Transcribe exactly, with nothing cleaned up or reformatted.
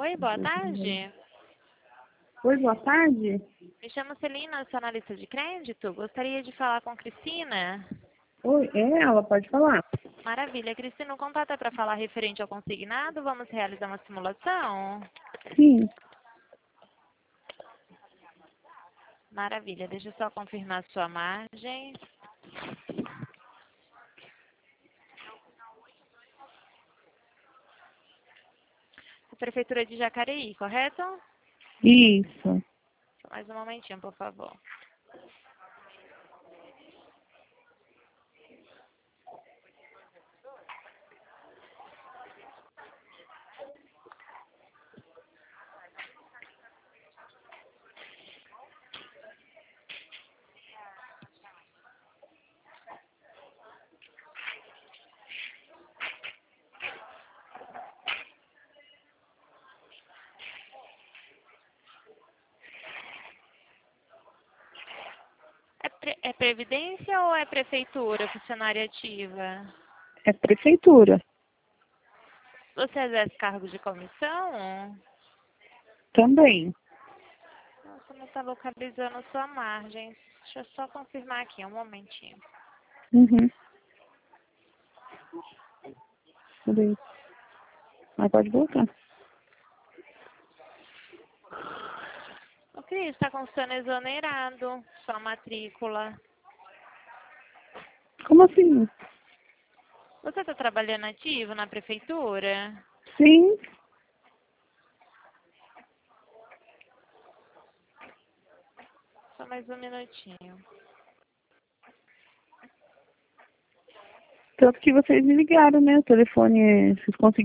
Oi, boa tarde. Oi, boa tarde. Me chamo Celina, sou analista de crédito. Gostaria de falar com Cristina. Oi, é ela, pode falar. Maravilha. Cristina, o contato é para falar referente ao consignado. Vamos realizar uma simulação? Sim, Maravilha. Deixa eu só confirmar a sua margem. A Prefeitura de Jacareí, correto? isso. Só mais um momentinho, por favor. É, pre é Previdência ou é Prefeitura, funcionária ativa? É prefeitura Você exerce cargo de comissão? também. Nossa, não está localizando sua margem. Deixa eu só confirmar aqui, um momentinho. Uhum. Peraí. Mas pode voltar. O Cris, está constando exonerado sua matrícula. Como assim? Você está trabalhando ativo na prefeitura? Sim. Só mais um minutinho. Tanto que vocês me ligaram, né? O telefone, vocês conseguiram.